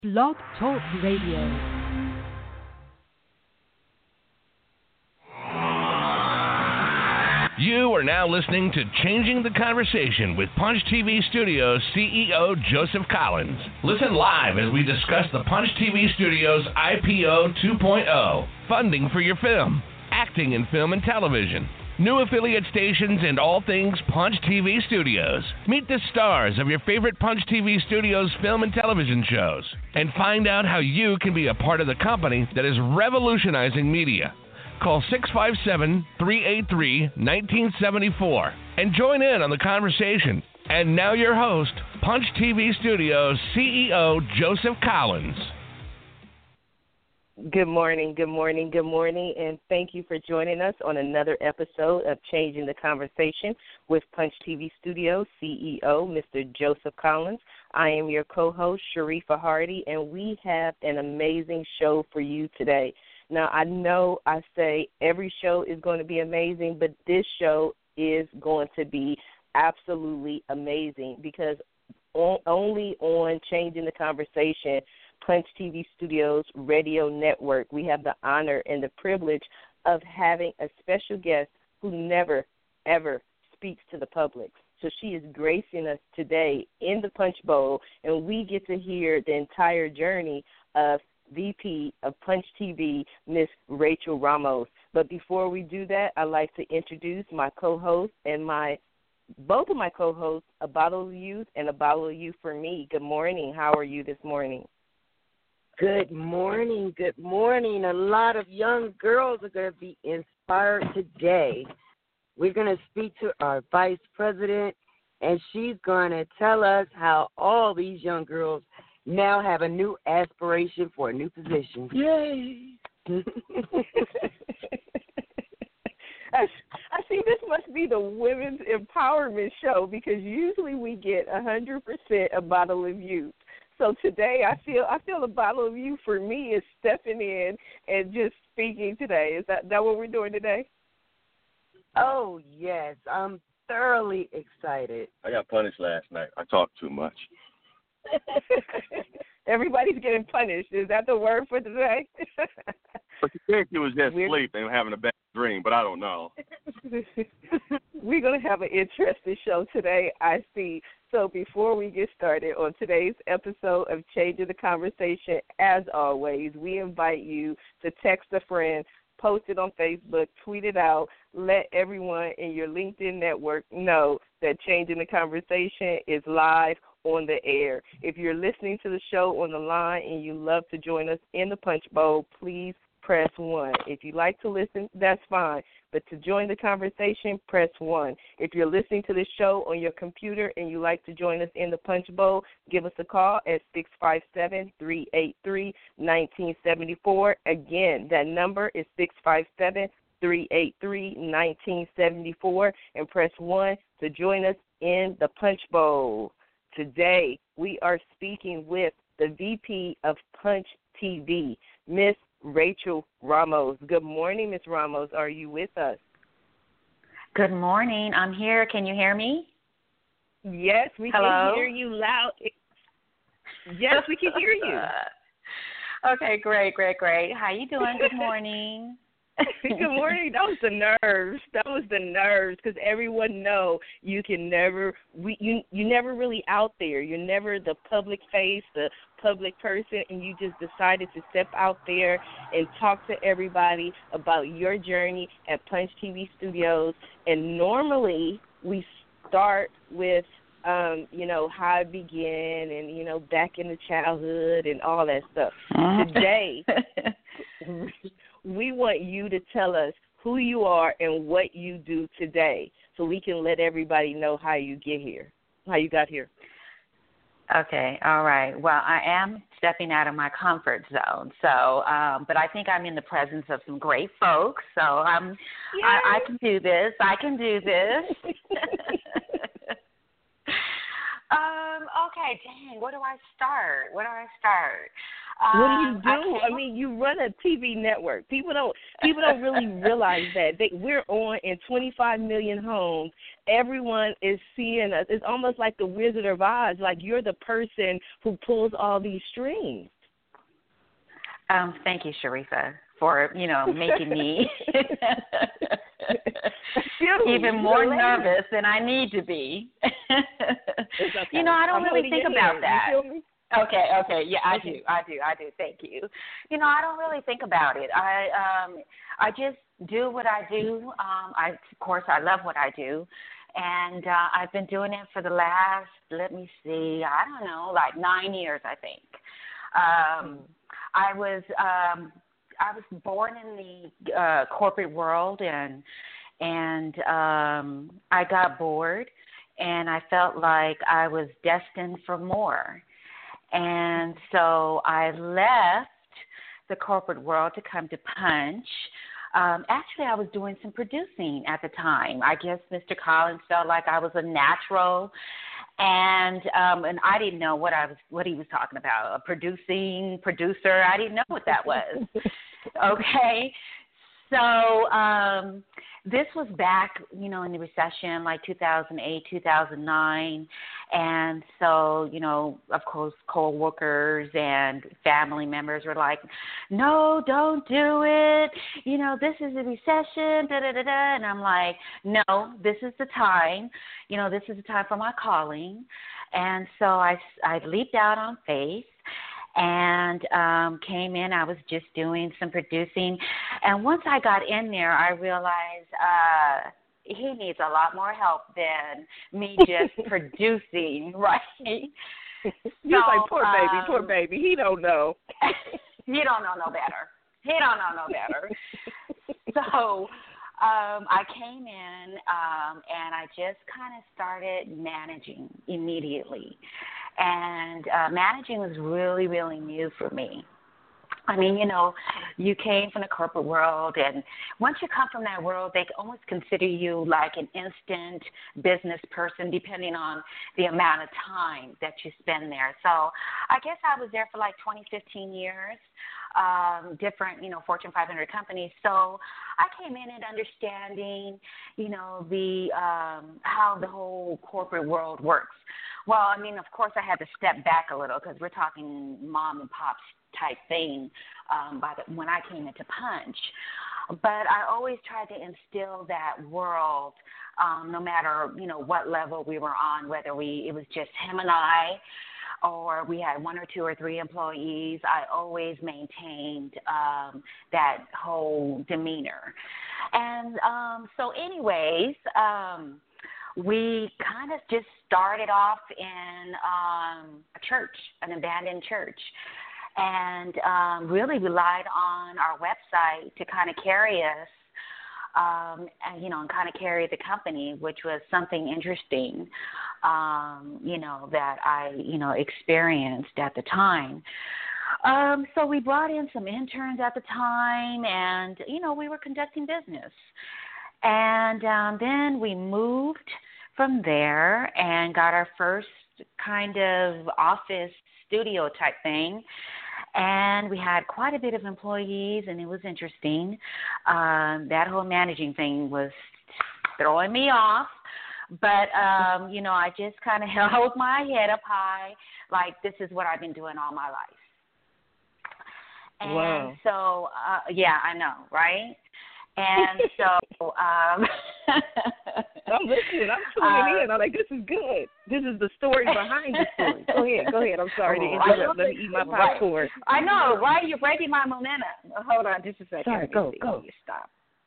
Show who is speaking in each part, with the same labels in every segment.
Speaker 1: Blog Talk Radio.
Speaker 2: You are now listening to Changing the Conversation with Punch TV Studios CEO Joseph Collins. Listen live as we discuss the Punch TV Studios IPO 2.0, funding for your film, acting in film and television, new affiliate stations, and all things Punch TV Studios. Meet the stars of your favorite Punch TV Studios film and television shows, and find out how you can be a part of the company that is revolutionizing media. Call 657-383-1974 and join in on the conversation. And now your host, Punch TV Studios CEO Joseph Collins.
Speaker 3: Good morning, and thank you for joining us on another episode of Changing the Conversation with Punch TV Studios CEO Mr. Joseph Collins. I am your co-host, Sharifa Hardy, and we have an amazing show for you today. Now, I know I say every show is going to be amazing, but this show is going to be absolutely amazing because only on Changing the Conversation, Punch TV Studios Radio Network, we have the honor and the privilege of having a special guest who never, ever speaks to the public. So she is gracing us today in the Punch Bowl, and we get to hear the entire journey of VP of Punch TV, Miss Rachel Ramos. But before we do that, I'd like to introduce my co-host and both of my co-hosts, A Bottle of Youth and A Bottle of Youth for Me. Good morning. How are you this morning?
Speaker 4: Good morning. A lot of young girls are going to be inspired today. We're going to speak to our vice president, and she's going to tell us how all these young girls now have a new aspiration for a new position. Yay!
Speaker 3: I see this must be the women's empowerment show because usually we get 100% A Bottle of Youth. So today I feel A Bottle of Youth for me is stepping in and just speaking today. Is that what we're doing today?
Speaker 4: Oh, yes. I'm thoroughly excited.
Speaker 5: I got punished last night. I talked too much.
Speaker 3: Everybody's getting punished. Is that the word for today?
Speaker 5: But you think he was just asleep and having a bad dream, but I don't know.
Speaker 3: We're going to have an interesting show today, I see. So before we get started on today's episode of Changing the Conversation, as always, we invite you to text a friend, post it on Facebook, tweet it out, let everyone in your LinkedIn network know that Changing the Conversation is live on the air. If you're listening to the show on the line and you love to join us in the Punch Bowl, please press 1. If you like to listen, that's fine. But to join the conversation, press 1. If you're listening to the show on your computer and you like to join us in the Punch Bowl, give us a call at 657-383-1974. Again, that number is 657-383-1974, and press 1 to join us in the Punch Bowl. Today, we are speaking with the VP of Punch TV, Miss Rachel Ramos. Good morning, Miss Ramos. Are you with us?
Speaker 6: Good morning. I'm here. Can you hear me?
Speaker 3: Yes, we
Speaker 6: Hello?
Speaker 3: can hear you loud. Yes, we can hear you.
Speaker 6: Okay, great. How you doing? Good morning.
Speaker 3: Good morning. That was the nerves because everyone know you can never you never really out there. You're never the public face, the public person, and you just decided to step out there and talk to everybody about your journey at Punch TV Studios. And normally we start with how it began and, back in the childhood and all that stuff. Today, we want you to tell us who you are and what you do today so we can let everybody know how you got here.
Speaker 6: Okay, all right. Well, I am stepping out of my comfort zone, so but I think I'm in the presence of some great folks, so I can do this. Okay, dang, where do I start?
Speaker 3: What do you do? I mean, you run a TV network. People don't really realize that. We're on in 25 million homes. Everyone is seeing us. It's almost like the Wizard of Oz. Like you're the person who pulls all these strings.
Speaker 6: Thank you, Sharifa, for making me even more nervous than I need to be.
Speaker 3: Okay.
Speaker 6: I don't really think about that.
Speaker 3: You feel me?
Speaker 6: Okay. Yeah, I do. Thank you. I don't really think about it. I just do what I do. Of course, I love what I do. And I've been doing it for the last, let me see, I don't know, like 9 years, I think. I was born in the corporate world, and I got bored, and I felt like I was destined for more. And so I left the corporate world to come to Punch. Actually, I was doing some producing at the time. I guess Mr. Collins felt like I was a natural, and I didn't know what he was talking about. A producer. I didn't know what that was. Okay. So this was back, in the recession, like 2008, 2009. And so, of course, co-workers and family members were like, no, don't do it. This is a recession, da-da-da-da. And I'm like, no, this is the time. This is the time for my calling. And so I leaped out on faith and came in. I was just doing some producing. And once I got in there, I realized he needs a lot more help than me just producing, right?
Speaker 3: You're like, poor baby. He don't know.
Speaker 6: He don't know no better. So I came in and I just kind of started managing immediately. And managing was really, really new for me. I mean, you came from the corporate world, and once you come from that world, they almost consider you like an instant business person, depending on the amount of time that you spend there. So I guess I was there for like 20, 15 years, different, Fortune 500 companies. So I came in and understanding, the how the whole corporate world works. Well, I mean, of course, I had to step back a little because we're talking mom and pop type thing when I came into Punch. But I always tried to instill that world, no matter, what level we were on, whether it was just him and I, or we had 1 or 2 or 3 employees. I always maintained that whole demeanor. And so anyways, we kind of just started off in a church, an abandoned church, and really relied on our website to kind of carry us, and kind of carry the company, which was something interesting, that I, experienced at the time. So we brought in some interns at the time, and, we were conducting business. And then we moved from there and got our first kind of office studio type thing. And we had quite a bit of employees, and it was interesting. That whole managing thing was throwing me off. But, I just kind of held my head up high, like this is what I've been doing all my life. And
Speaker 3: wow.
Speaker 6: So, yeah, I know, right? And so,
Speaker 3: I'm listening. I'm tuning in. I'm like, this is good. This is the story behind the story. Go ahead. I'm sorry to interrupt. Let me eat my popcorn.
Speaker 6: I know, right? You're breaking my momentum. Hold on just a second.
Speaker 3: Sorry, go.
Speaker 6: Stop.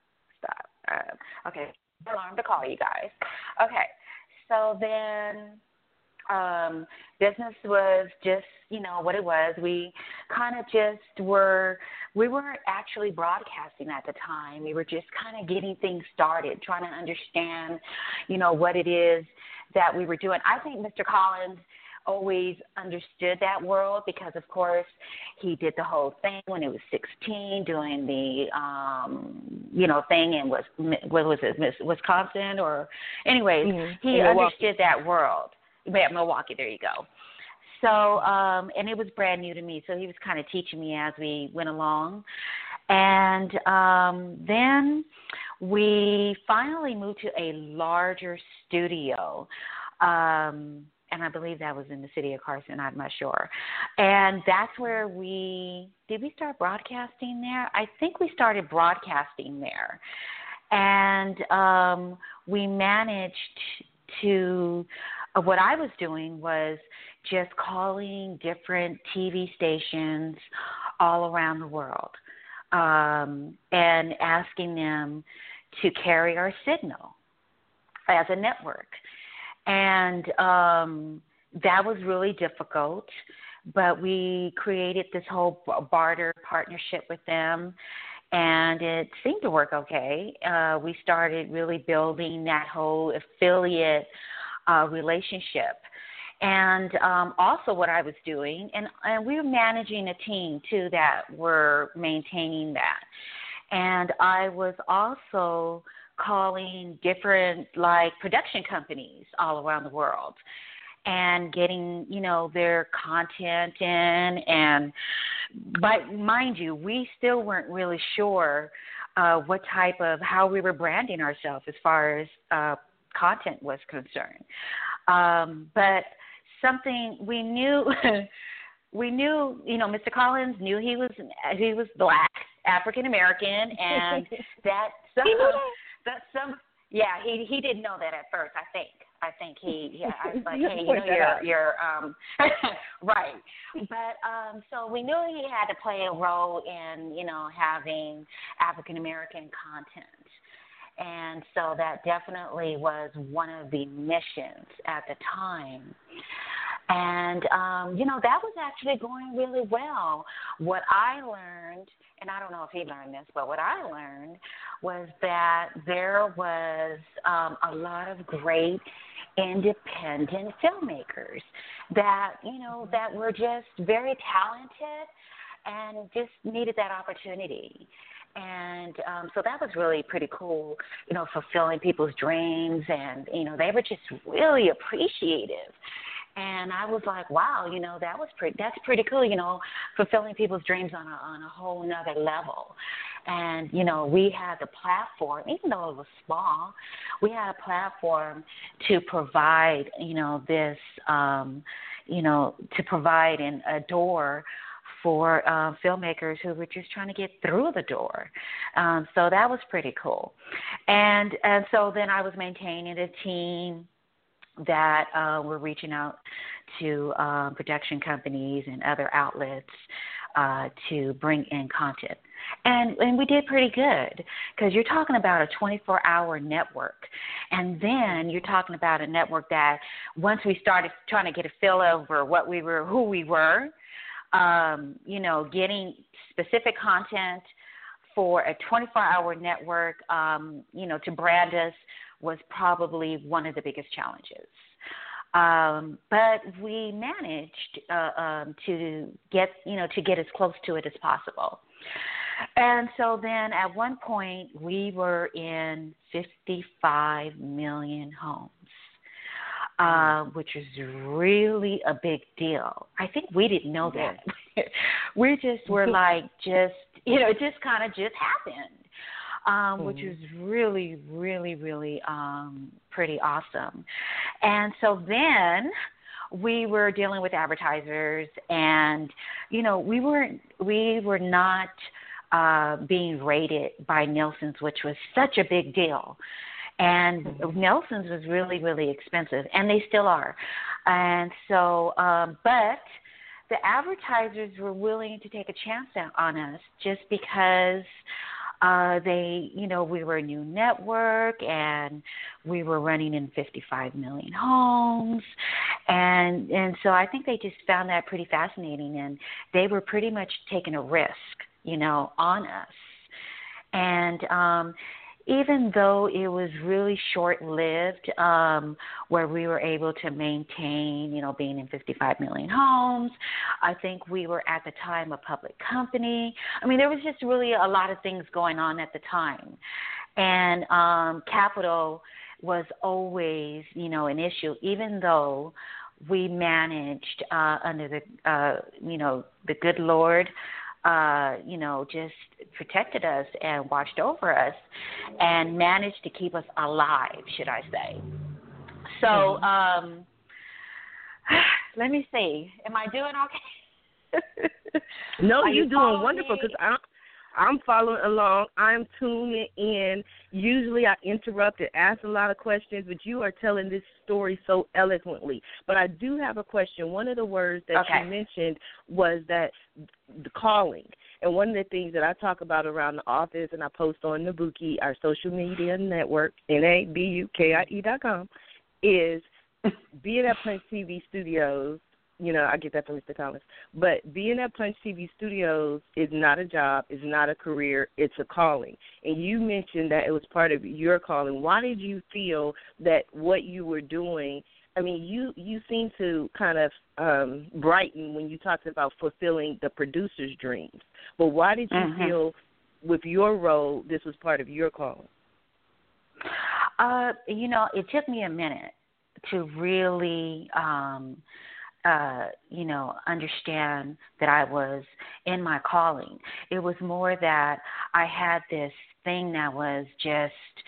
Speaker 6: Okay. Alarm to call you guys. Okay. So then business was just, what it was. We kind of we weren't actually broadcasting at the time. We were just kind of getting things started, trying to understand, what it is that we were doing. I think Mr. Collins always understood that world because, of course, he did the whole thing when he was 16, doing the, thing in Wisconsin or, anyways, he understood that world. Milwaukee, there you go. So, and it was brand new to me, so he was kind of teaching me as we went along. And then we finally moved to a larger studio, and I believe that was in the city of Carson. I'm not sure. And that's where did we start broadcasting there? I think we started broadcasting there. And we managed to, what I was doing was just calling different TV stations all around the world and asking them to carry our signal as a network. And that was really difficult, but we created this whole barter partnership with them, and it seemed to work okay. We started really building that whole affiliate relationship. And also what I was doing, and we were managing a team, too, that were maintaining that. And I was also calling different, production companies all around the world and getting, their content in. But mind you, we still weren't really sure how we were branding ourselves as far as content was concerned. But something we knew, Mr. Collins knew he was Black, African American, and he didn't know that at first. I think I was like, hey, you're right. But so we knew he had to play a role in having African American content. And so that definitely was one of the missions at the time. And, that was actually going really well. What I learned, and I don't know if he learned this, but what I learned was that there was a lot of great independent filmmakers that, that were just very talented and just needed that opportunity. And so that was really pretty cool, fulfilling people's dreams. And, they were just really appreciative. And I was like, wow, that's pretty cool, fulfilling people's dreams on a whole nother level. And, we had the platform, even though it was small, we had a platform to provide, this, to provide a door for filmmakers who were just trying to get through the door. So that was pretty cool. And so then I was maintaining a team that were reaching out to production companies and other outlets to bring in content. And we did pretty good, because you're talking about a 24-hour network. And then you're talking about a network that once we started trying to get a feel over who we were, getting specific content for a 24-hour network, to brand us was probably one of the biggest challenges. But we managed to get as close to it as possible. And so then at one point we were in 55 million homes. Which is really a big deal. I think we didn't know that. We just were it just kind of just happened, which was really, really, really pretty awesome. And so then we were dealing with advertisers, and, we were not being rated by Nielsen's, which was such a big deal. And Nielsen's was really, really expensive, and they still are. And so, but the advertisers were willing to take a chance on us just because we were a new network, and we were running in 55 million homes. And so I think they just found that pretty fascinating, and they were pretty much taking a risk, on us. And even though it was really short-lived, where we were able to maintain, being in 55 million homes, I think we were at the time a public company. I mean, there was just really a lot of things going on at the time. And capital, was always, an issue, even though we managed under the good Lord, just protected us and watched over us and managed to keep us alive, should I say. So let me see. Am I doing okay?
Speaker 3: No, you're doing wonderful because I'm following along. I'm tuning in. Usually I interrupt and ask a lot of questions, but you are telling this story so eloquently. But I do have a question. One of the words that you mentioned was that the calling. And one of the things that I talk about around the office and I post on Nabuki, our social media network, NABUKIE.com, is being at Punch TV Studios. I get that from Mr. Collins. But being at Punch TV Studios is not a job, is not a career, it's a calling. And you mentioned that it was part of your calling. Why did you feel that what you were doing, you seem to kind of brighten when you talked about fulfilling the producer's dreams. But why did you feel with your role this was part of your calling?
Speaker 6: It took me a minute to really understand that I was in my calling. It was more that I had this thing that was just,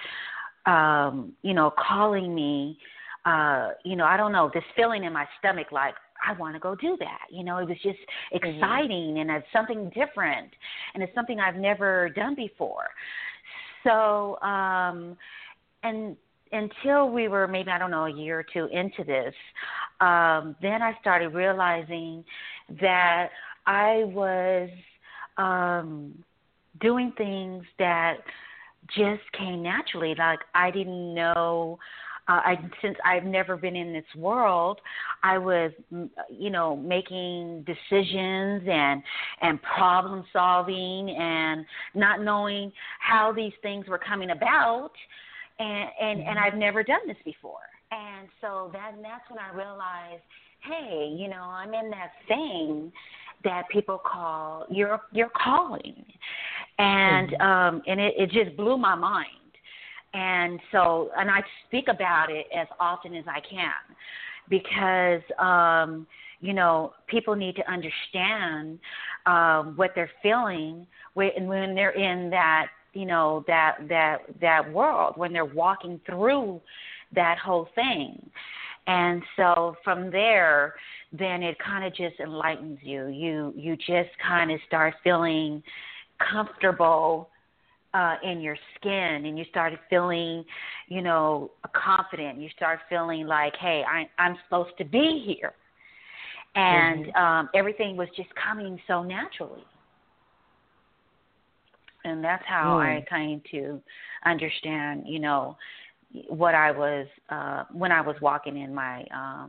Speaker 6: calling me, I don't know, this feeling in my stomach like, I want to go do that. It was just exciting and it's something different and it's something I've never done before. So, and until we were maybe, I don't know, a year or two into this, then I started realizing that I was doing things that just came naturally. Like I didn't know, since I've never been in this world, I was, making decisions and problem solving and not knowing how these things were coming about. And I've never done this before. And so that's when I realized, hey, I'm in that thing that people call your calling. And and it just blew my mind. And so, and I speak about it as often as I can because, people need to understand what they're feeling when they're in that, that world, when they're walking through that whole thing. And so from there, then it kind of just enlightens you. You just kind of start feeling comfortable in your skin, and you started feeling, confident. You start feeling like, hey, I'm supposed to be here. And everything was just coming so naturally. And that's how I came to understand, what I was, when I was walking in my,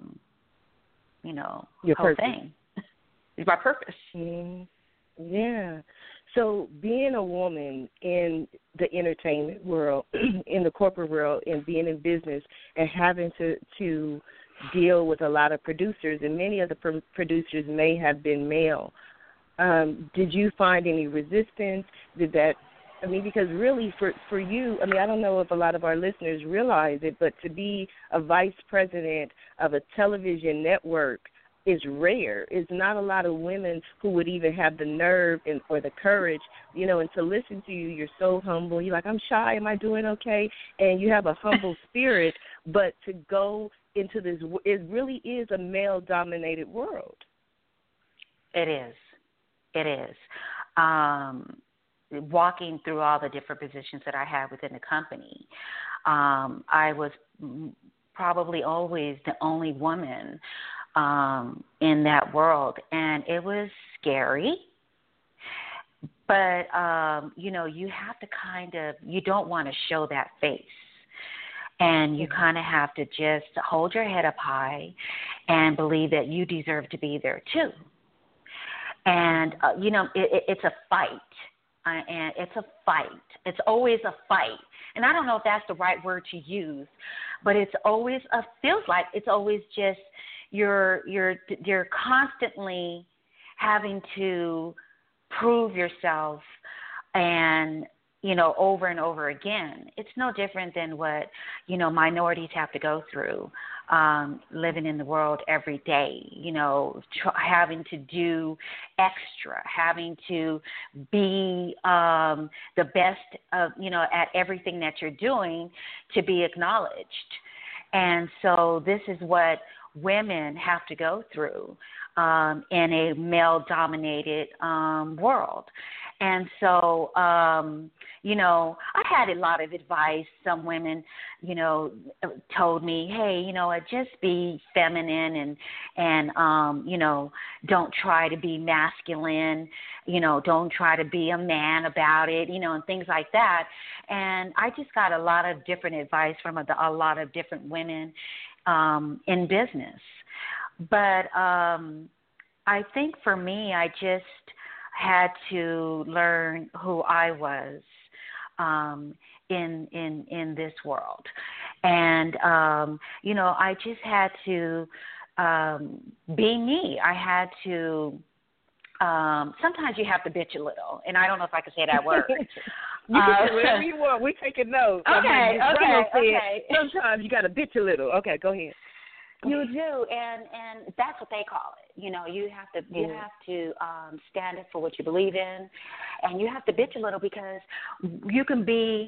Speaker 3: your
Speaker 6: whole
Speaker 3: purpose.
Speaker 6: thing. My purpose.
Speaker 3: Yeah. So being a woman in the entertainment world, in the corporate world, and being in business and having to deal with a lot of producers, and many of the producers may have been male, did you find any resistance? Because really for you, I don't know if a lot of our listeners realize it, but to be a vice president of a television network is rare. It's not a lot of women who would even have the nerve or the courage, and to listen to you, you're so humble. You're like, I'm shy. Am I doing okay? And you have a humble spirit, but to go into this, it really is a male-dominated world.
Speaker 6: It is. Walking through all the different positions that I had within the company, I was probably always the only woman in that world, and it was scary. But you have to you don't want to show that face, and you kind of have to just hold your head up high and believe that you deserve to be there too. And it's a fight. And it's a fight. It's always a fight. And I don't know if that's the right word to use, but it's always feels like it's always just you're constantly having to prove yourself and over and over again. It's no different than what, minorities have to go through living in the world every day, having to do extra, having to be the best of, at everything that you're doing to be acknowledged. And so this is what women have to go through in a male-dominated world. And so, I had a lot of advice. Some women, told me, hey, just be feminine and don't try to be masculine, don't try to be a man about it, and things like that. And I just got a lot of different advice from a lot of different women in business. But I think for me, I just had to learn who I was in this world. And, I just had to be me. I had to sometimes you have to bitch a little, and I don't know if I can say that word.
Speaker 3: You can do whatever you want. We're taking notes.
Speaker 6: Okay.
Speaker 3: Sometimes you got to bitch a little. Okay, go ahead.
Speaker 6: You do, and that's what they call it. You have to stand up for what you believe in, and you have to bitch a little because you can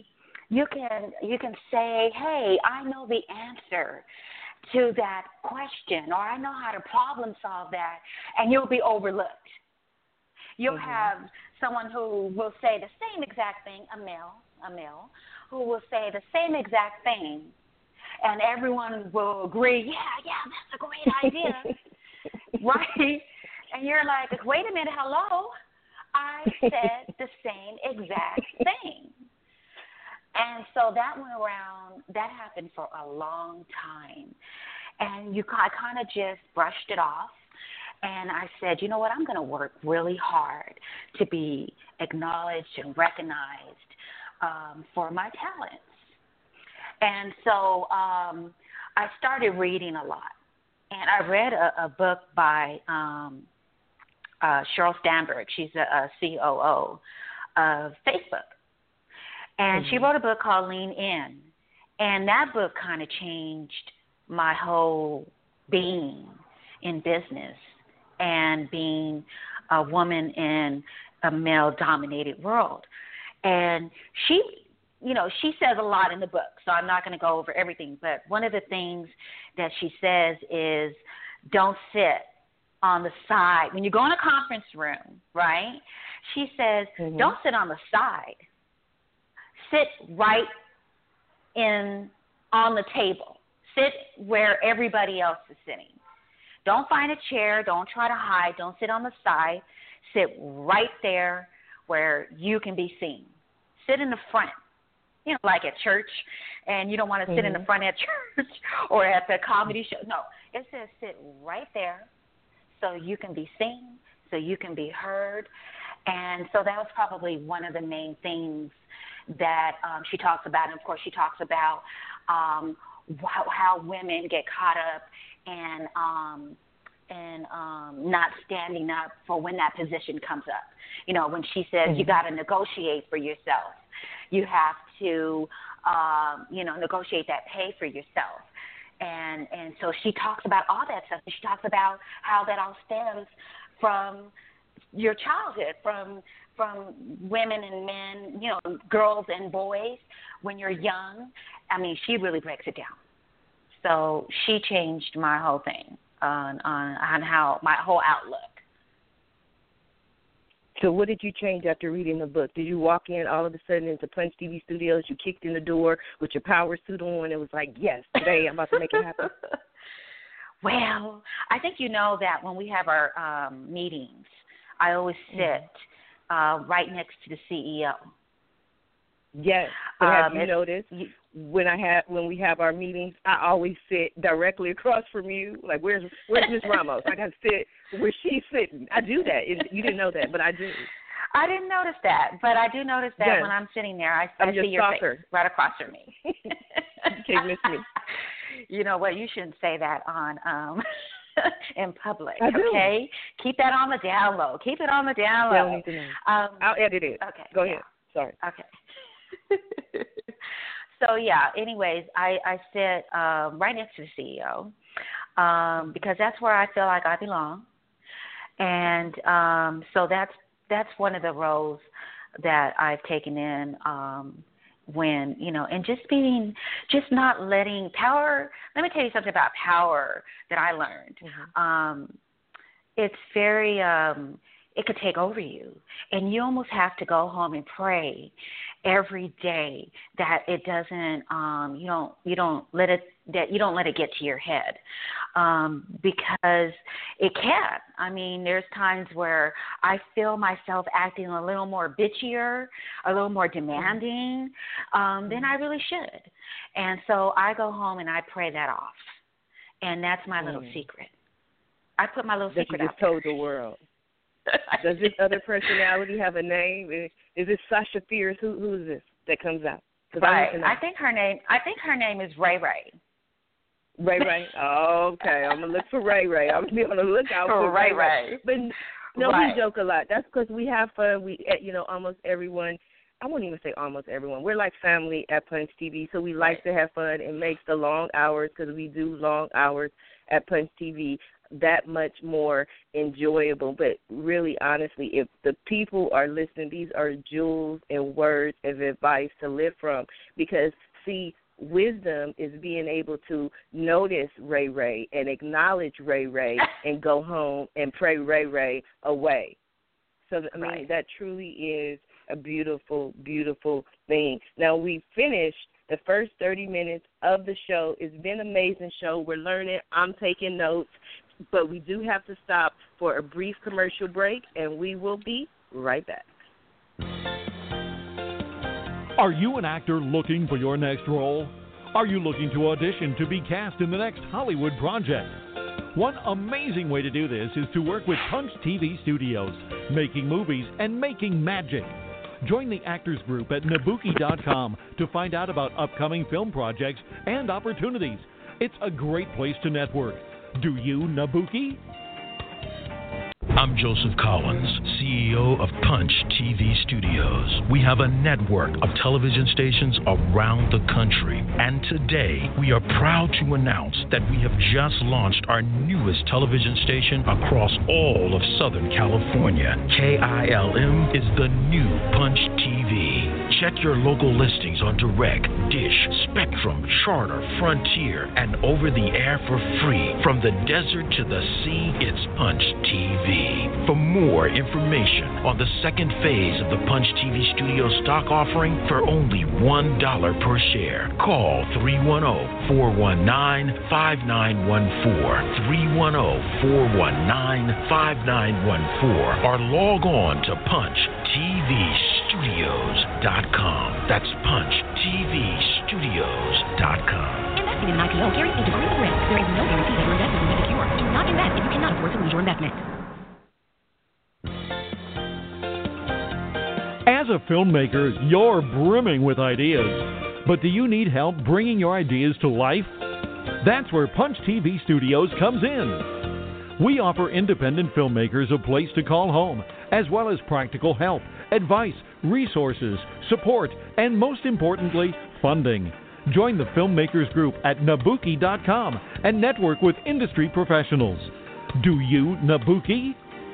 Speaker 6: say, hey, I know the answer to that question, or I know how to problem solve that, and you'll be overlooked. You'll have someone who will say the same exact thing, a male, who will say the same exact thing, and everyone will agree, yeah, that's a great idea, right? And you're like, wait a minute, hello, I said the same exact thing. And so that went around, that happened for a long time. And I kind of just brushed it off. And I said, you know what, I'm going to work really hard to be acknowledged and recognized for my talents. And so I started reading a lot. And I read a book by Sheryl Sandberg. She's a COO of Facebook. And she wrote a book called Lean In. And that book kind of changed my whole being in business and being a woman in a male-dominated world. And she says a lot in the book, so I'm not going to go over everything. But one of the things that she says is don't sit on the side. When you go in a conference room, right, she says don't sit on the side. Sit right on the table. Sit where everybody else is sitting. Don't find a chair. Don't try to hide. Don't sit on the side. Sit right there where you can be seen. Sit in the front, like at church, and you don't want to sit in the front at church or at the comedy show. No, it says sit right there so you can be seen, so you can be heard. And so that was probably one of the main things that she talks about. And, of course, she talks about how women get caught up and not standing up for when that position comes up. When she says you got to negotiate for yourself. You have to, negotiate that pay for yourself. And so she talks about all that stuff. She talks about how that all stems from your childhood, from women and men, girls and boys when you're young. I mean, she really breaks it down. So she changed my whole thing on how my whole outlook.
Speaker 3: So what did you change after reading the book? Did you walk in all of a sudden into Punch TV Studios? You kicked in the door with your power suit on and was like, yes, today I'm about to make it happen?
Speaker 6: Well, I think that when we have our meetings, I always sit right next to the CEO.
Speaker 3: Yes, but have you noticed when we have our meetings, I always sit directly across from you. Like, where's Miss Ramos? I got to sit where she's sitting. I do that. You didn't know that, but I do.
Speaker 6: I didn't notice that, but I do notice that when I'm sitting there, I see your face right across from me.
Speaker 3: You can't miss me.
Speaker 6: You know what? You shouldn't say that on in public.
Speaker 3: I do.
Speaker 6: Okay, keep that on the down low. Keep it on the down low.
Speaker 3: Don't need to know. I'll edit it.
Speaker 6: Okay.
Speaker 3: Go ahead. Sorry.
Speaker 6: Okay. So, yeah, anyways, I sit right next to the CEO because that's where I feel like I belong. And so that's one of the roles that I've taken in when, and just not letting power. Let me tell you something about power that I learned. Mm-hmm. It's very, it could take over you, and you almost have to go home and pray every day that it doesn't, you don't let it get to your head, because it can. I mean, there's times where I feel myself acting a little more bitchier, a little more demanding than I really should. And so I go home and I pray that off. And that's my little secret. I put my little secret out there.
Speaker 3: Told the world. Does this other personality have a name? Is it Sasha Fierce? Who is this that comes out?
Speaker 6: Right. I think her name is Ray Ray.
Speaker 3: Ray Ray. Oh, okay. I'm gonna look for Ray Ray. I'm gonna be on the lookout for Ray Ray. But no, we joke a lot. That's because we have fun. We, almost everyone. I won't even say almost everyone. We're like family at Punch TV, so we like to have fun. It makes the long hours, because we do long hours at Punch TV, that much more enjoyable. But really, honestly, if the people are listening, these are jewels and words of advice to live from. Because, see, wisdom is being able to notice Ray Ray and acknowledge Ray Ray and go home and pray Ray Ray away. So, I mean, that truly is a beautiful, beautiful thing. Now, we finished the first 30 minutes of the show. It's been an amazing show. We're learning. I'm taking notes. But we do have to stop for a brief commercial break, and we will be right back.
Speaker 7: Are you an actor looking for your next role? Are you looking to audition to be cast in the next Hollywood project? One amazing way to do this is to work with Punch TV Studios, making movies and making magic. Join the Actors Group at Nabuki.com to find out about upcoming film projects and opportunities. It's a great place to network. Do you, Nabuki?
Speaker 8: I'm Joseph Collins, CEO of Punch TV Studios. We have a network of television stations around the country. And today, we are proud to announce that we have just launched our newest television station across all of Southern California. KILM is the new Punch TV. Check your local listings on Direct, Dish, Spectrum, Charter, Frontier, and over the air for free. From the desert to the sea, it's Punch TV. For more information on the second phase of the Punch TV Studio stock offering for only $1 per share, call 310-419-5914, 310-419-5914, or log on to punchtvstudios.com. That's punchtvstudios.com.
Speaker 1: Investing in an IPO carries a degree of risk. There is no guarantee that your investment will be secure. Do not invest if you cannot afford to lose your investment.
Speaker 7: As a filmmaker, you're brimming with ideas. But do you need help bringing your ideas to life? That's where Punch TV Studios comes in. We offer independent filmmakers a place to call home, as well as practical help, advice, resources, support, and most importantly, funding. Join the Filmmakers Group at Nabuki.com and network with industry professionals. Do you, Nabuki?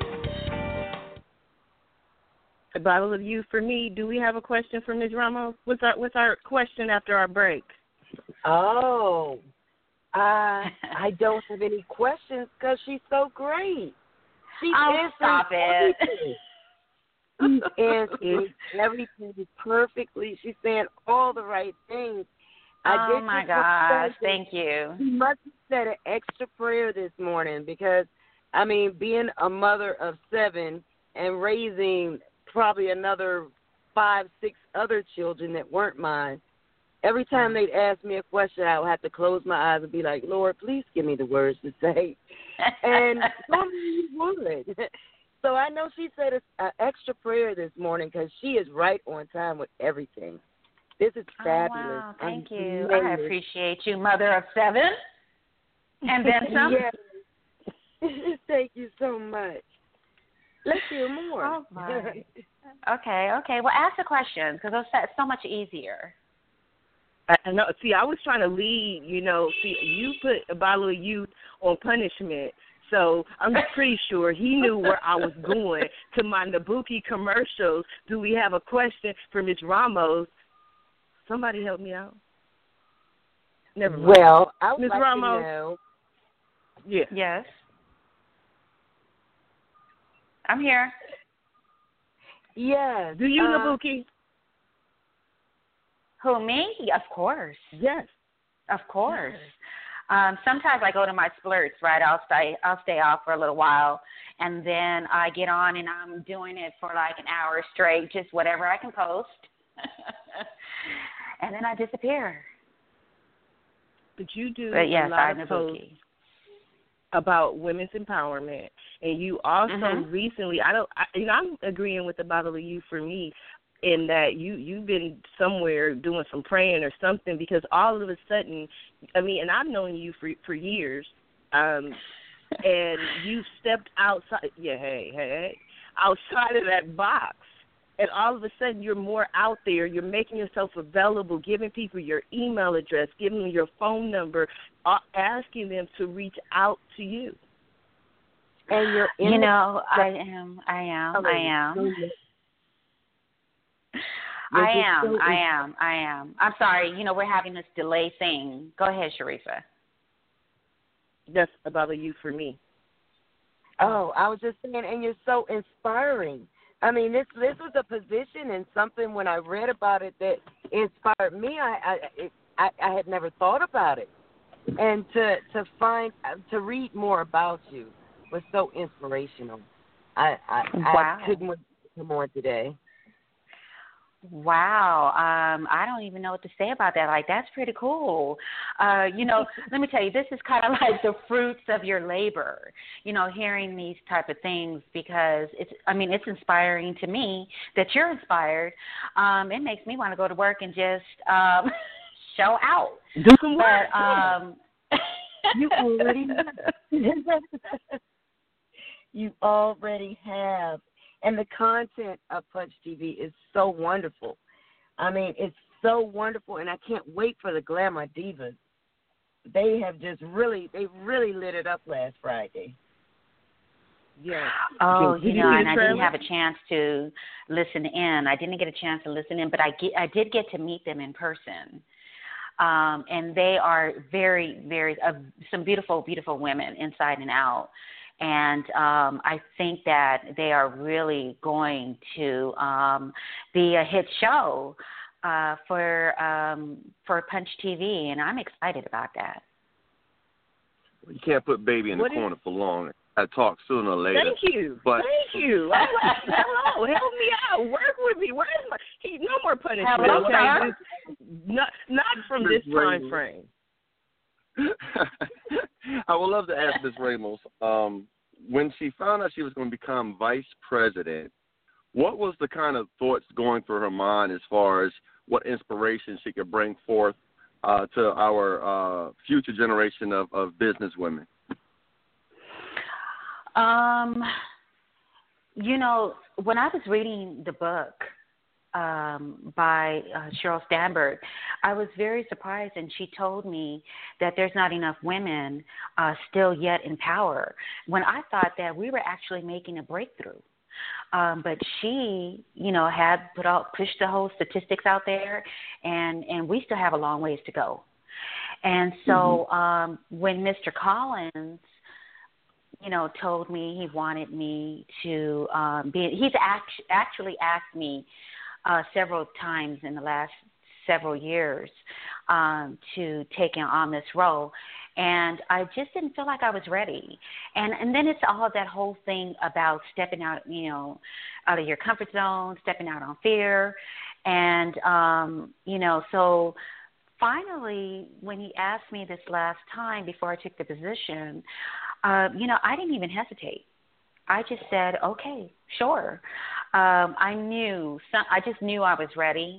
Speaker 3: A bottle of you for me. Do we have a question for Ms. Ramos? What's our question after our break?
Speaker 4: Oh, I don't have any questions because she's so great. She
Speaker 6: stop it.
Speaker 4: She answers everything perfectly. She's saying all the right things.
Speaker 6: Oh, my gosh. Thank you.
Speaker 4: She must have said an extra prayer this morning because, I mean, being a mother of 7 and raising probably another 5, 6 other children that weren't mine, every time they'd ask me a question, I would have to close my eyes and be like, Lord, please give me the words to say. And normally you would. So I know she said an extra prayer this morning because she is right on time with everything. This is fabulous.
Speaker 6: Oh, wow. Thank you. I appreciate you, mother of 7. And then some.
Speaker 4: Yes. Thank you so much. Let's hear more.
Speaker 6: Oh, my. Okay. Well, ask the questions because it's so much easier.
Speaker 3: I know. See, I was trying to lead, See, you put a bottle of youth on punishment, so I'm pretty sure he knew where I was going to my Nabuki commercials. Do we have a question for Ms. Ramos? Somebody help me out. Never mind.
Speaker 4: Well, I would
Speaker 3: Ms.
Speaker 4: like
Speaker 3: Ramos.
Speaker 4: to know.
Speaker 3: Yeah.
Speaker 6: Yes. I'm here.
Speaker 4: Yes.
Speaker 3: Do you, Nabuki?
Speaker 6: Who, me? Of course.
Speaker 3: Yes.
Speaker 6: Of course. Sometimes I go to my splurts, right? I'll stay off for a little while, and then I get on and I'm doing it for like an hour straight, just whatever I can post, and then I disappear.
Speaker 3: But you do
Speaker 6: But yes,
Speaker 3: a lot
Speaker 6: I'm
Speaker 3: of posts
Speaker 6: Nabuki.
Speaker 3: about women's empowerment, and you also recently. I'm agreeing with the bottle of you for me. In that you've been somewhere doing some praying or something, because all of a sudden, and I've known you for years, and you stepped outside. Yeah, hey, outside of that box, and all of a sudden you're more out there. You're making yourself available, giving people your email address, giving them your phone number, asking them to reach out to you.
Speaker 4: And you're
Speaker 6: I am. I am. I'm sorry. We're having this delay thing. Go ahead, Sharifa.
Speaker 3: That's about you for me.
Speaker 4: Oh, I was just saying, and you're so inspiring. I mean, this was a position and something when I read about it that inspired me. I had never thought about it, and to read more about you was so inspirational. I couldn't wait to come on today.
Speaker 6: Wow. I don't even know what to say about that. Like, that's pretty cool. Let me tell you, this is kind of like the fruits of your labor, hearing these type of things, because it's inspiring to me that you're inspired. It makes me want to go to work and just show out.
Speaker 3: Do some work.
Speaker 6: But,
Speaker 4: you already have. You already have. And the content of Punch TV is so wonderful. I mean, it's so wonderful, and I can't wait for the Glamour Divas. They really lit it up last Friday.
Speaker 3: Yeah.
Speaker 6: Oh, and I didn't have a chance to listen in. I didn't get a chance to listen in, but I did get to meet them in person. And they are very, very, some beautiful, beautiful women inside and out. And I think that they are really going to be a hit show for Punch TV, and I'm excited about that.
Speaker 5: You can't put baby in the corner for long. I talk sooner or later.
Speaker 3: Thank you.
Speaker 5: But
Speaker 3: Thank you. I'm like, hello, help me out. Work with me. Where is no more punishment.
Speaker 6: Hello,
Speaker 3: okay? Not from this time frame.
Speaker 5: I would love to ask Ms. Ramos, when she found out she was going to become vice president, what was the kind of thoughts going through her mind as far as what inspiration she could bring forth to our future generation of businesswomen?
Speaker 6: When I was reading the book by Sheryl Sandberg, I was very surprised, and she told me that there's not enough women still yet in power, when I thought that we were actually making a breakthrough. But she, had pushed the whole statistics out there, and we still have a long ways to go. And so when Mr. Collins, told me he wanted me to he's actually asked me several times in the last several years to take on this role. And I just didn't feel like I was ready. And then it's all that whole thing about stepping out, out of your comfort zone, stepping out on fear. And, so finally, when he asked me this last time before I took the position, I didn't even hesitate. I just said, okay, sure. I just knew I was ready.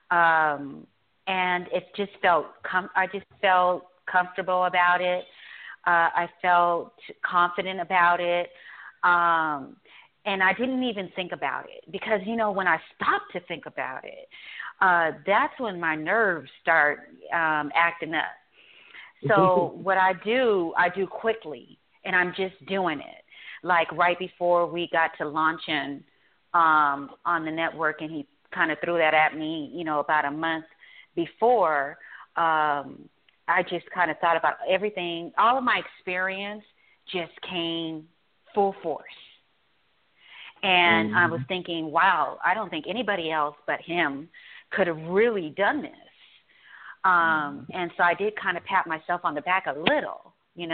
Speaker 6: And it just I just felt comfortable about it. I felt confident about it. And I didn't even think about it because, when I stopped to think about it, that's when my nerves start acting up. So what I do quickly, and I'm just doing it. Like right before we got to launching on the network, and he kind of threw that at me, about a month before, I just kind of thought about everything. All of my experience just came full force. And I was thinking, wow, I don't think anybody else but him could have really done this. And so I did kind of pat myself on the back a little,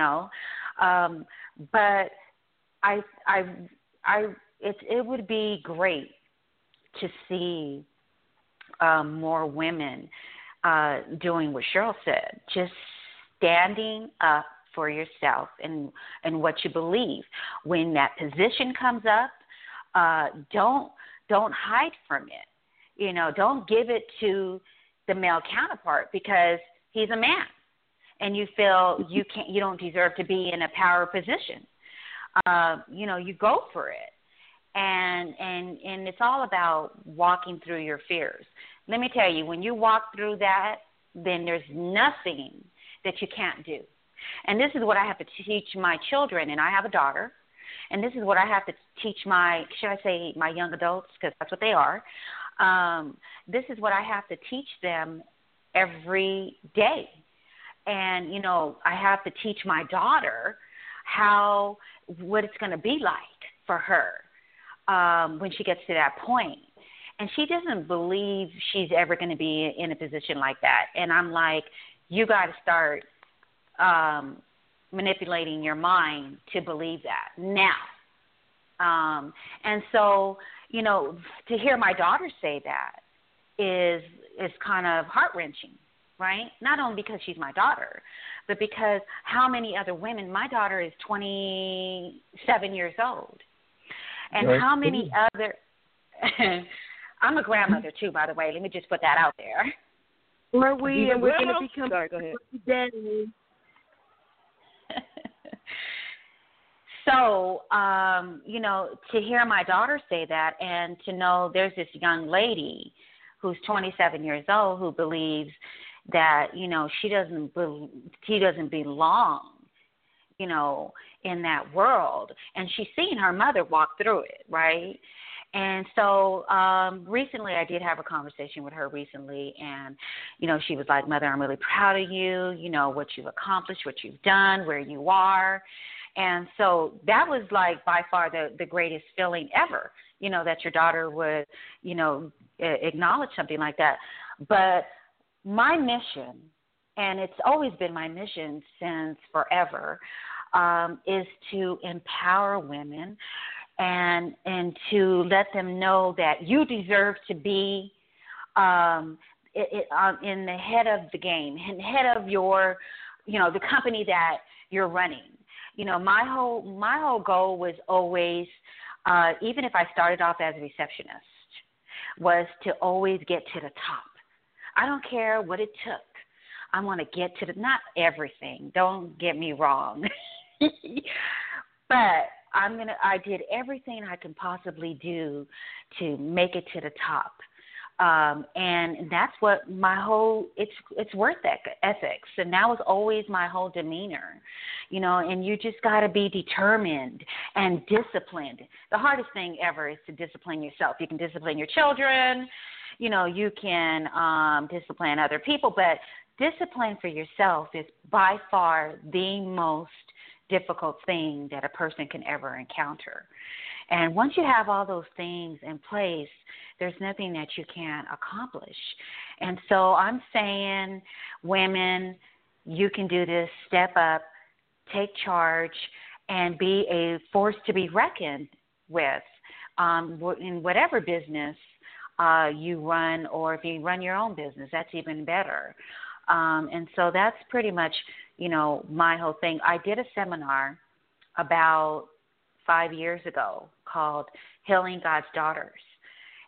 Speaker 6: but it would be great to see more women doing what Cheryl said, just standing up for yourself and what you believe. When that position comes up, don't hide from it. Don't give it to the male counterpart because he's a man, and you feel you don't deserve to be in a power position. You go for it, and it's all about walking through your fears. Let me tell you, when you walk through that, then there's nothing that you can't do. And this is what I have to teach my children, and I have a daughter. And this is what I have to teach my young adults, because that's what they are. This is what I have to teach them every day. And, I have to teach my daughter what it's going to be like for her when she gets to that point. And she doesn't believe she's ever going to be in a position like that. And I'm like, you got to start manipulating your mind to believe that now. And so, to hear my daughter say that is kind of heart-wrenching, right? Not only because she's my daughter, but because how many other women, my daughter is 27 years old, and right. How many other, I'm a grandmother too, by the way, let me just put that out there.
Speaker 4: We're going to become
Speaker 3: Sorry, go ahead.
Speaker 4: daddy.
Speaker 6: So, to hear my daughter say that, and to know there's this young lady who's 27 years old who believes that, she doesn't belong, in that world. And she's seen her mother walk through it, right? And so recently I did have a conversation with her recently, and, she was like, Mother, I'm really proud of you, what you've accomplished, what you've done, where you are. And so that was like by far the greatest feeling ever, that your daughter would, acknowledge something like that. But my mission, and it's always been my mission since forever, is to empower women and to let them know that you deserve to be in the head of the game, in head of your, the company that you're running. My whole goal was always, even if I started off as a receptionist, was to always get to the top. I don't care what it took. I want to get to not everything. Don't get me wrong. But I did everything I can possibly do to make it to the top. And that's what my whole, it's work ethics. And that was always my whole demeanor, and you just got to be determined and disciplined. The hardest thing ever is to discipline yourself. You can discipline your children, you can discipline other people, but discipline for yourself is by far the most difficult thing that a person can ever encounter. And once you have all those things in place, there's nothing that you can't accomplish. And so I'm saying, women, you can do this. Step up, take charge, and be a force to be reckoned with in whatever business you run, or if you run your own business, that's even better. And so that's pretty much, my whole thing. I did a seminar about 5 years ago called Healing God's Daughters.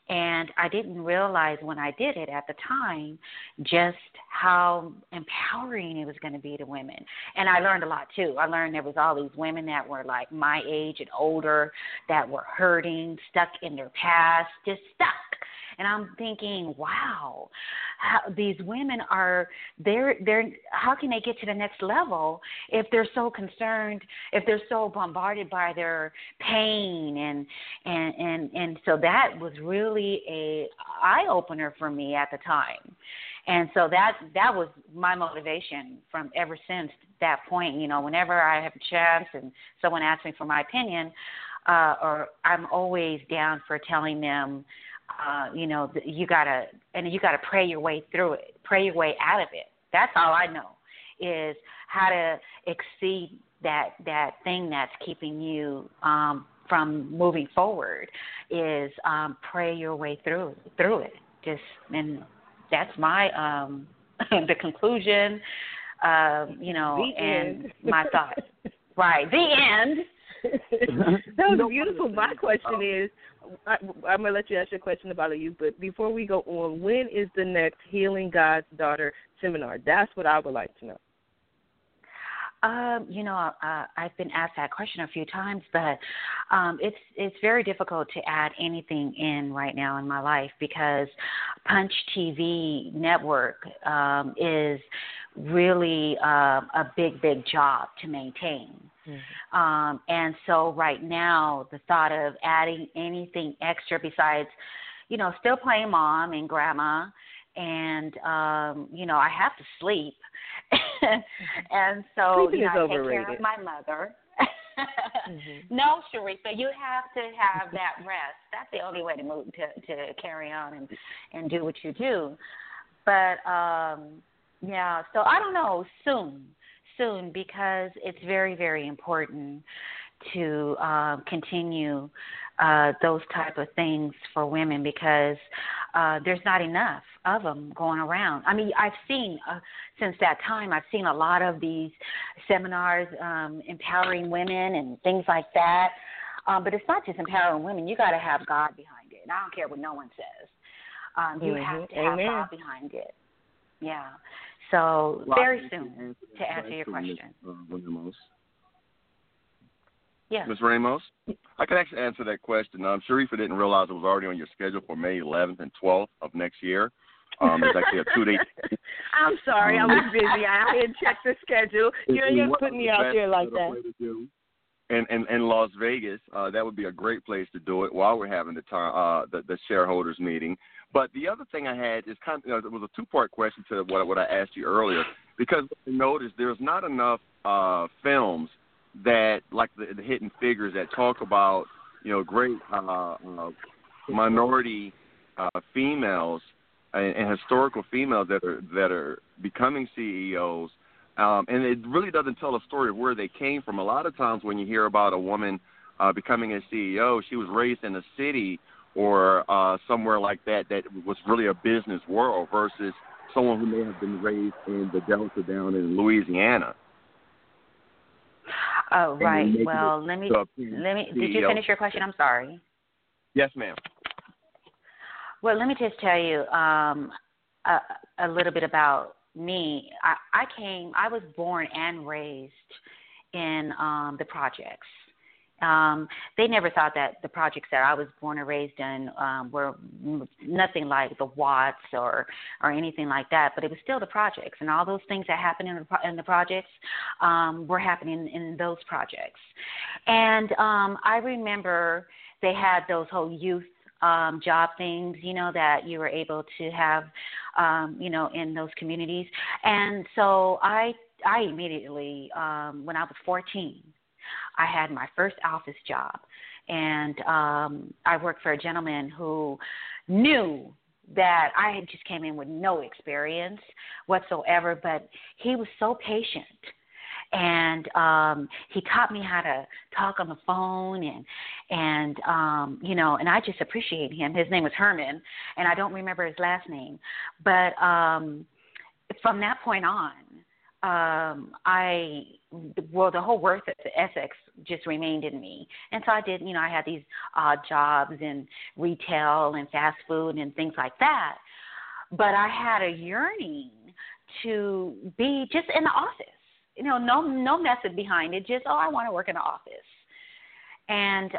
Speaker 6: And I didn't realize when I did it at the time just how empowering it was going to be to women. And I learned a lot, too. I learned there was all these women that were like my age and older that were hurting, stuck in their past, just stuck. And I'm thinking, wow, these women are, they're, how can they get to the next level if they're so concerned, if they're so bombarded by their pain? And so that was really a eye-opener for me at the time. And so that was my motivation from ever since that point. You know, whenever I have a chance and someone asks me for my opinion, or I'm always down for telling them, you know, you gotta pray your way through it, pray your way out of it. That's all I know, is how to exceed that thing that's keeping you from moving forward. Is pray your way through it. And that's my the conclusion, you know, and my thoughts. Right, the end.
Speaker 3: That was beautiful. My question is, I'm going to let you ask your question about you, but before we go on, when is the next Healing God's Daughter seminar? That's what I would like to know.
Speaker 6: You know, I've been asked that question a few times, but it's very difficult to add anything in right now in my life because Punch TV Network is really a big job to maintain. Mm-hmm. And so right now, the thought of adding anything extra besides, you know, still playing mom and grandma, and, you know, I have to sleep. And so,
Speaker 3: Sleeping
Speaker 6: you know,
Speaker 3: is
Speaker 6: I take
Speaker 3: overrated.
Speaker 6: care of my mother.
Speaker 3: Mm-hmm.
Speaker 6: No, Sharifa, you have to have that rest. That's the only way to move to carry on and do what you do. But, yeah, so I don't know, soon, because it's very, very important to continue those type of things for women because there's not enough of them going around. I mean, I've seen, since that time, I've seen a lot of these seminars empowering women and things like that. But it's not just empowering women. You got to have God behind it. And I don't care what no one says. You have to have God behind it. Yeah. So very soon to answer your question. Yeah.
Speaker 5: Ms. Ramos, I can actually answer that question. Sharifa didn't realize it was already on your schedule for May 11th and 12th of next year. It's actually a 2-day.
Speaker 3: I'm sorry, I was busy. I didn't check the schedule. You ain't putting me out there like that.
Speaker 5: In Las Vegas, that would be a great place to do it while we're having the shareholders meeting. But the other thing I had is kind of, it was a two-part question to what I asked you earlier, because I noticed there's not enough films that, like the Hidden Figures, that talk about, you know, great minority females and historical females that are becoming CEOs, and it really doesn't tell a story of where they came from. A lot of times when you hear about a woman becoming a CEO, she was raised in a city or somewhere like that was really a business world versus someone who may have been raised in the Delta down in Louisiana.
Speaker 6: Oh, right. Well, let me. Did you finish your question? I'm sorry.
Speaker 5: Yes, ma'am.
Speaker 6: Well, let me just tell you a little bit about me. I was born and raised in the projects. They never thought that the projects that I was born and raised in were nothing like the Watts or anything like that, but it was still the projects, and all those things that happened in the projects were happening in those projects. And I remember they had those whole youth job things, you know, that you were able to have, you know, in those communities. And so I immediately, when I was 14, I had my first office job, and I worked for a gentleman who knew that I had just came in with no experience whatsoever, but he was so patient. And he taught me how to talk on the phone, and you know, and I just appreciate him. His name was Herman, and I don't remember his last name. But from that point on, the whole work ethics just remained in me. And so I did, I had these odd jobs in retail and fast food and things like that. But I had a yearning to be just in the office. No method behind it, just, I want to work in the office. And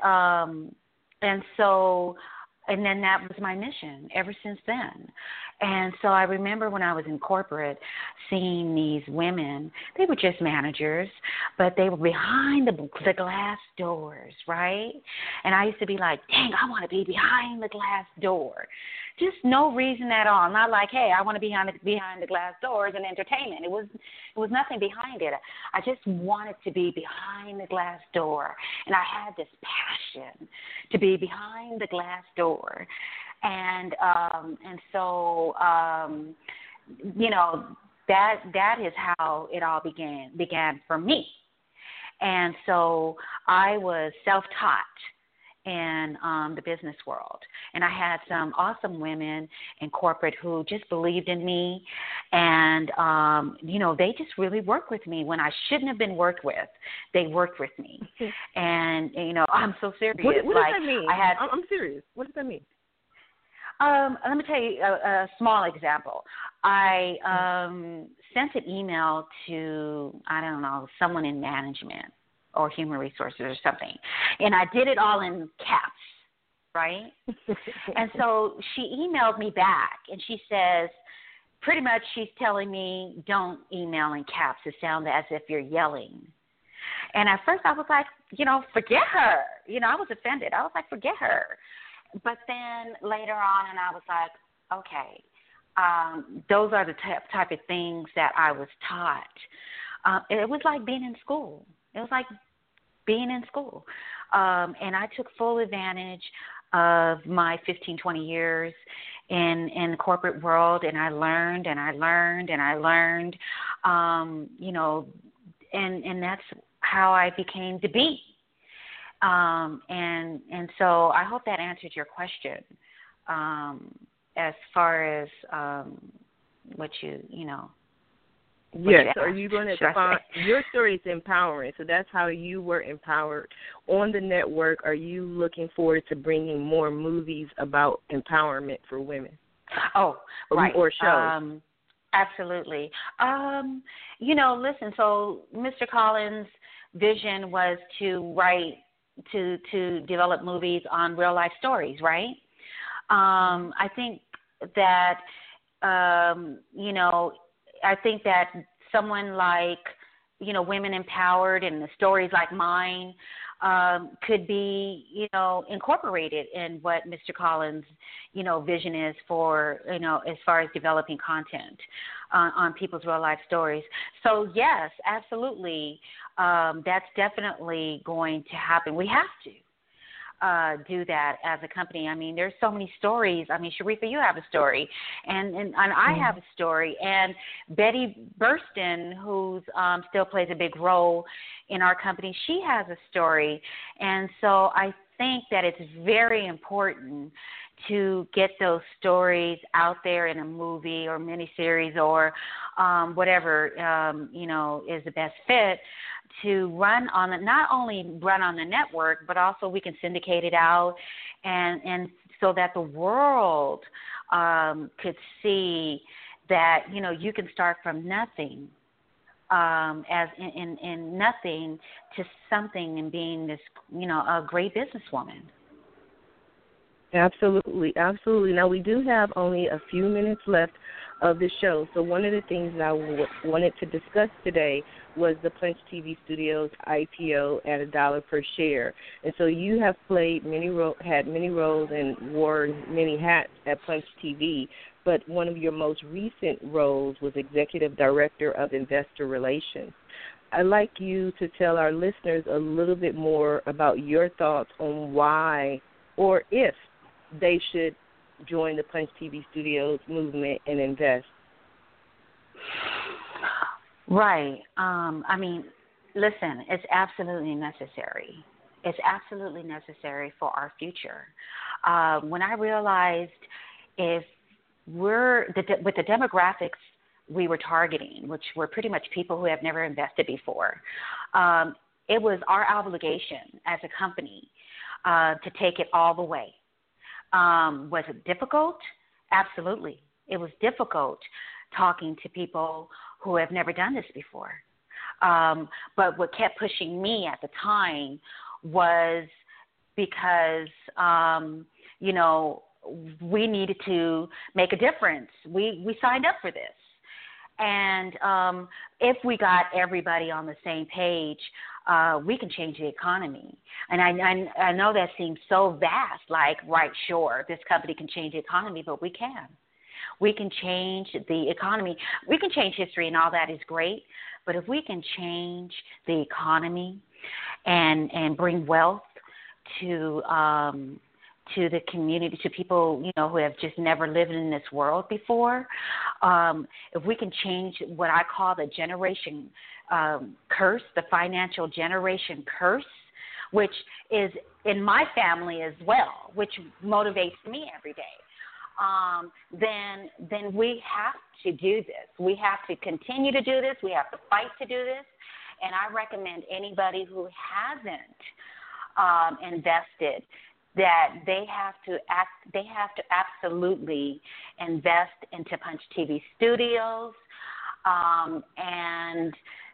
Speaker 6: then that was my mission ever since then. And so I remember when I was in corporate seeing these women, they were just managers, but they were behind the glass doors, right? And I used to be like, dang, I want to be behind the glass door. Just no reason at all. Not like, hey, I want to be behind the glass doors in entertainment. It was nothing behind it. I just wanted to be behind the glass door. And I had this passion to be behind the glass door. And so that is how it all began for me. And so I was self-taught in the business world. And I had some awesome women in corporate who just believed in me. And, they just really worked with me when I shouldn't have been worked with. They worked with me. And, I'm so serious.
Speaker 3: What does that mean? I'm serious. What does that mean?
Speaker 6: Let me tell you a small example. I sent an email to, someone in management or human resources or something, and I did it all in caps, right? And so she emailed me back, and she says, pretty much she's telling me, don't email in caps. It sounds as if you're yelling. And at first I was like, forget her. I was offended. I was like, forget her. But then later on, and I was like, okay, those are the type of things that I was taught. It was like being in school. And I took full advantage of my 15, 20 years in the corporate world, and I learned. And that's how I became to be. And so I hope that answered your question, as far as, what
Speaker 3: yes. Are you going to define your story is empowering? So that's how you were empowered on the network. Are you looking forward to bringing more movies about empowerment for women?
Speaker 6: Oh, right.
Speaker 3: Or shows?
Speaker 6: Absolutely. Listen. So Mr. Collins' vision was to write. To develop movies on real life stories, right? I think that someone like Women Empowered and the stories like mine could be incorporated in what Mr. Collins' vision is for as far as developing content on people's real life stories. So yes, absolutely. That's definitely going to happen. We have to do that as a company. I mean, there's so many stories. I mean, Sharifa, you have a story, and I have a story, and Betty Burston, who still plays a big role in our company, she has a story. And so I think that it's very important to get those stories out there in a movie or miniseries or whatever, is the best fit to run on not only run on the network, but also we can syndicate it out and so that the world could see that, you can start from nothing, as in nothing to something and being this, a great businesswoman.
Speaker 3: Absolutely, absolutely. Now, we do have only a few minutes left of the show, so one of the things that I wanted to discuss today was the Punch TV Studios IPO at $1 per share. And so you have played had many roles and wore many hats at Punch TV, but one of your most recent roles was Executive Director of Investor Relations. I'd like you to tell our listeners a little bit more about your thoughts on why or if they should join the Punch TV Studios movement and invest.
Speaker 6: Right. Listen, it's absolutely necessary. It's absolutely necessary for our future. When I realized with the demographics we were targeting, which were pretty much people who have never invested before. It was our obligation as a company to take it all the way. Was it difficult? Absolutely. It was difficult talking to people who have never done this before. But what kept pushing me at the time was because, we needed to make a difference. We signed up for this. And if we got everybody on the same page, we can change the economy. And I know that seems so vast, like, right, sure, this company can change the economy, but we can. We can change the economy. We can change history, and all that is great. But if we can change the economy and bring wealth to the community, to people, who have just never lived in this world before, if we can change what I call the generation curse, the financial generation curse, which is in my family as well, which motivates me every day, then we have to do this. We have to continue to do this. We have to fight to do this. And I recommend anybody who hasn't invested that they have to absolutely invest into Punch TV Studios, and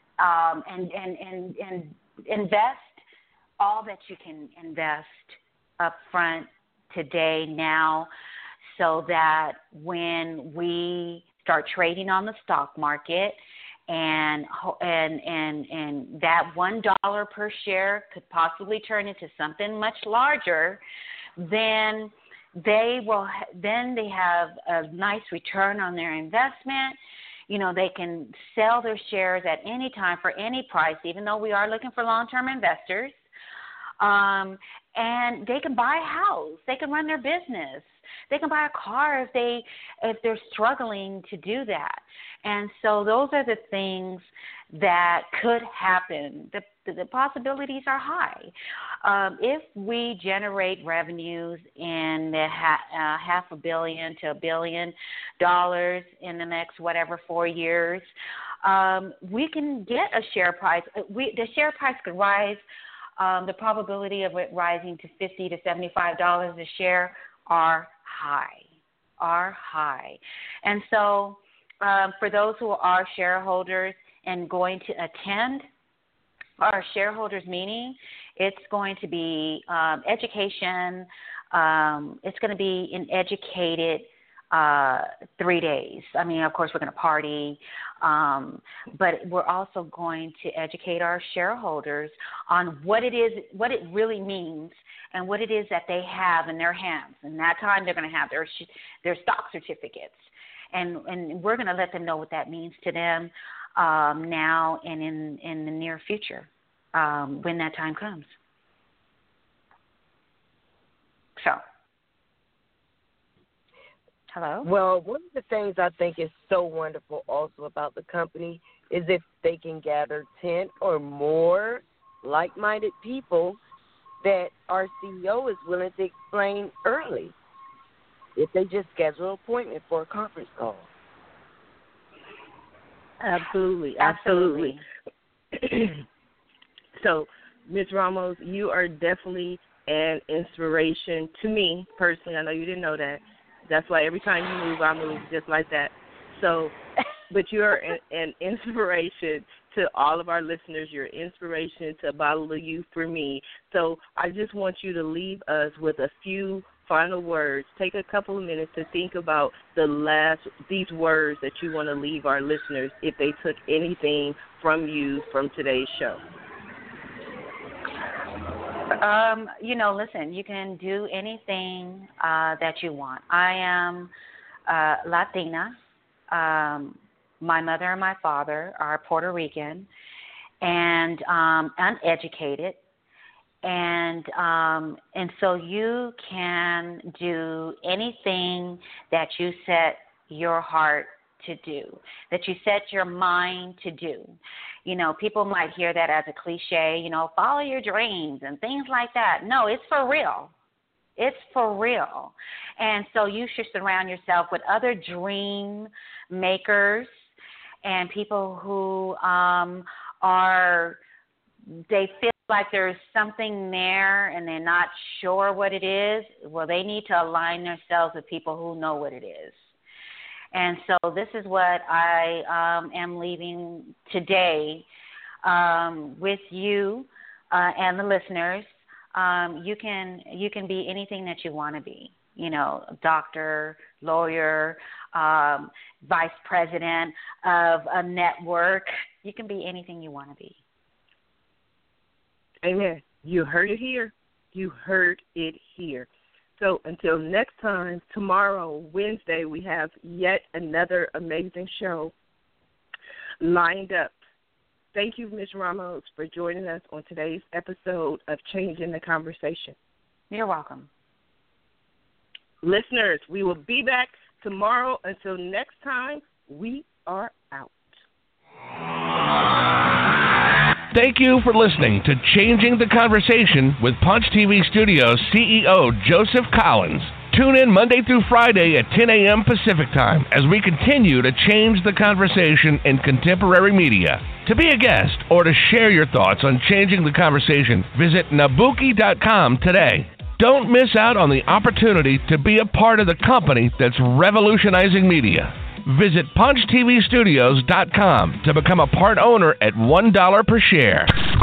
Speaker 6: invest all that you can invest up front today, now, so that when we start trading on the stock market, and that $1 per share could possibly turn into something much larger, then they have a nice return on their investment. They can sell their shares at any time for any price, even though we are looking for long-term investors. And they can buy a house. They can run their business. They can buy a car if they're struggling to do that. And so those are the things that could happen. The possibilities are high. If we generate revenues in the $500 million to $1 billion in the next 4 years, we can get a share price. The share price could rise. The probability of it rising to $50 to $75 a share are high. And so for those who are shareholders and going to attend our shareholders meeting, it's going to be education. It's going to be an educated 3 days. I mean, of course, we're going to party, but we're also going to educate our shareholders on what it really means, and what it is that they have in their hands. And that time, they're going to have their stock certificates, and we're going to let them know what that means to them now and in the near future, when that time comes. So. Hello?
Speaker 4: Well, one of the things I think is so wonderful also about the company is if they can gather 10 or more like-minded people that our CEO is willing to explain early, if they just schedule an appointment for a conference call.
Speaker 3: Absolutely. So, Ms. Ramos, you are definitely an inspiration to me personally. I know you didn't know that. That's why every time you move, I move just like that. So, but you're an inspiration to all of our listeners. You're an inspiration to Bottle of You for me. So I just want you to leave us with a few final words. Take a couple of minutes to think about these words that you want to leave our listeners if they took anything from you from today's show.
Speaker 6: Listen, you can do anything that you want. I am Latina. My mother and my father are Puerto Rican and uneducated. And so you can do anything that you set your heart to do, that you set your mind to do. People might hear that as a cliche, follow your dreams and things like that. No, it's for real. It's for real. And so you should surround yourself with other dream makers and people who they feel like there's something there and they're not sure what it is, well, they need to align themselves with people who know what it is. And so this is what I am leaving today with you and the listeners. You can be anything that you want to be. You know, doctor, lawyer, vice president of a network. You can be anything you want to be.
Speaker 3: Amen. You heard it here. You heard it here. So until next time, tomorrow, Wednesday, we have yet another amazing show lined up. Thank you, Ms. Ramos, for joining us on today's episode of Changing the Conversation.
Speaker 6: You're welcome.
Speaker 3: Listeners, we will be back tomorrow. Until next time, we are out.
Speaker 2: Thank you for listening to Changing the Conversation with Punch TV Studios CEO Joseph Collins. Tune in Monday through Friday at 10 a.m. Pacific Time as we continue to change the conversation in contemporary media. To be a guest or to share your thoughts on changing the conversation, visit Nabuki.com today. Don't miss out on the opportunity to be a part of the company that's revolutionizing media. Visit PunchTVstudios.com to become a part owner at $1 per share.